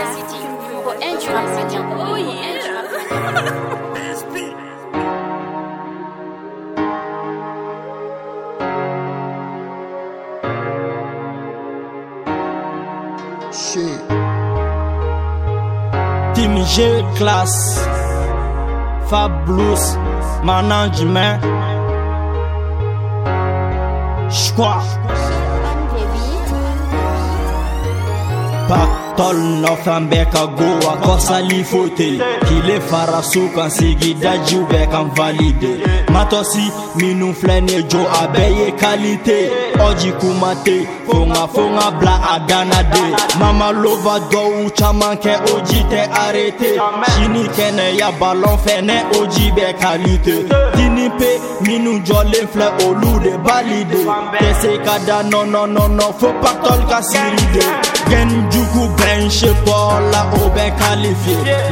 Pour un tu vas Oh yeah. Shit. Team G classe, Fab Blues, management, Schwa, Pactol Nofambeka Goa, Kosali Fote, Kile Farasukan Sigi Daju Bekan valide. Matosi Minu Flene Jo Abeye qualité, Oji Kumate, Fonga Bla Aganade, Mama Lova Do Chamanke Oji te arrêté, Chini Kene ya ballon fene Oji be qualité, Dinipe Minu Jolin Fle Olu de valide, Tese Kada non, faut Pactol Kasiride, Genjuku benche Paula o ben qualifié,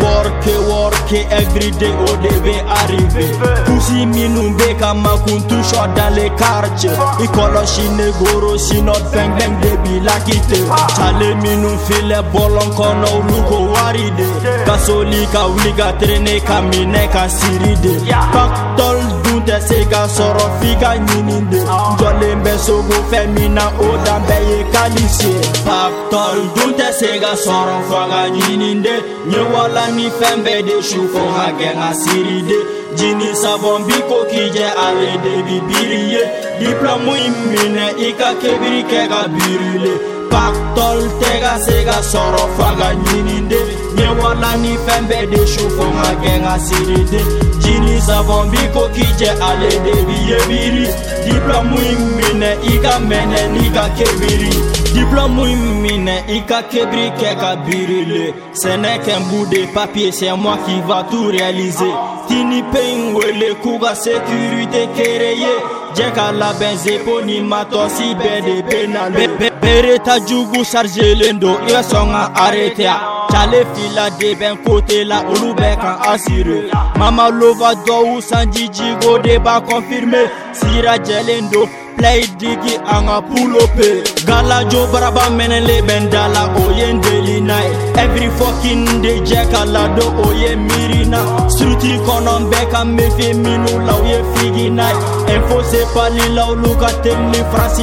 Work everyday o debe arriver, Pussy Minu Beka Makuntu shot dans les quartiers, Ikolo Shine Goro Sinot Beng Beng Debi Lakite, Chale Minu File Bolon Kono Luko Waride, Gasolika Wiga Trene Kamine Kasiride, Pactol Dunte Sega Soro Figa Nininde, Jole Mbesogo Femina Oda Beye Kalisi, Pactol Dunte Sega Soro Faga Nininde, Nyewala Ni Fembe de Shufo Hagenga Siride, Jini Savon Biko Kije Ale de Bibirie, Diplôme Imine Ika Kebiri Kega Birile, Pactol Tega Sega Soro Faga Nininde, Nyewala Ni Fembe de Shufo Hagenga Siride, Jini Savon Biko Kije Ale de Bibiri, Diplôme Imine Ika Mene Nika Kebiri, Diplôme Imine Ika Kebiri Kega Birile, ce n'est qu'un bout de papier, c'est moi qui va tout réaliser. Tini Pengwele Kuga sécurité créée, Djeka la benze poni matosi bede penale, Bereta Djougou chargé l'endo, ils sont arrêtés. Chale fila de ben côté la Olubekan assuré, Mama Lova Dou Sanji Jigo débat confirmé, Sira Jelendo play digi anga pulope, Gala Jo Braba menele bendala oyen daily night, every fucking day Jeka la do oye mirina, Struti konon beka mefe minu la oye figi night, Info se pali la oluka temni fransi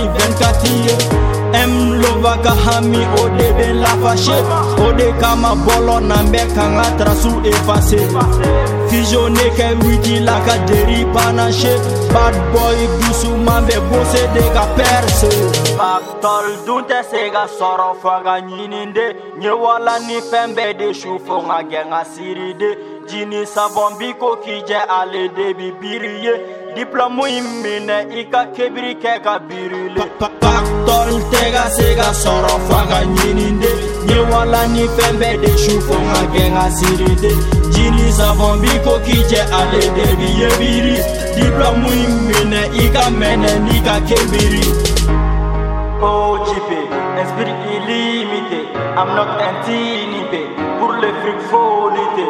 24. M Lova Kahami Ode ben la fâché, Ode Kama Bolo Nambe Kanga trasu effacé, Fusionné ke wiki la ka deri panaché, Bad boy dusu mambe bosse de ka perse, Pactol Dunte Sega Soro Faga Nininde, Nyewala Ni Fembe de Shufo Hagenga Siride, Jini Savon Biko Kije Ale de Bibirie, Diplôme Imine Ika Kebiri Kega Birile, Pactol Tega Sega Soro Faga Nininde, Nyewala Ni Fembe de Shufo Hagenga Siride, Jini Savon Biko Kije Ale de Bibiri, Diplôme Imine Ika Mene Nika Kebiri. OGP, esprit illimité, I'm not intimidé, pour le fric faut lutter,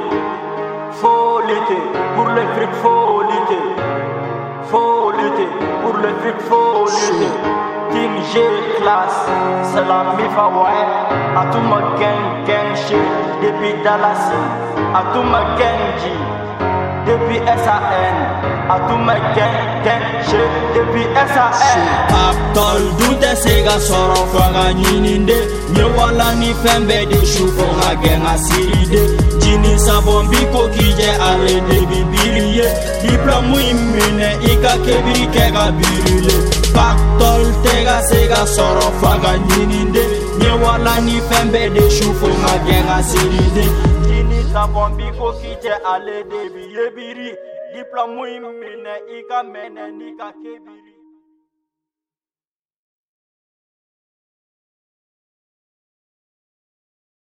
pour le fric faut lutter, pour le fric faut lutter. Team G classe, c'est la mifa ouais, à tout ma gang shit, depuis Dallas, à tout ma gang G, depuis SAN, à tout ma gang shit, depuis SAN. Pactol Dunte Sega Soro Faga Nininde, Nyewala Ni Fembe de Shufo Hagenga Siride, Jini Savon Biko Kije Ale de Bibirie, Diplôme Imine Ika Kebiri Kega Birile, Pactol Tega Sega Soro Faga Nininde, Nyewala Ni Fembe de Shufo Hagenga Siride, Jini Savon Biko Kije Ale de Bibirie, Diplôme Imine Ika Mene Nika Kebiri.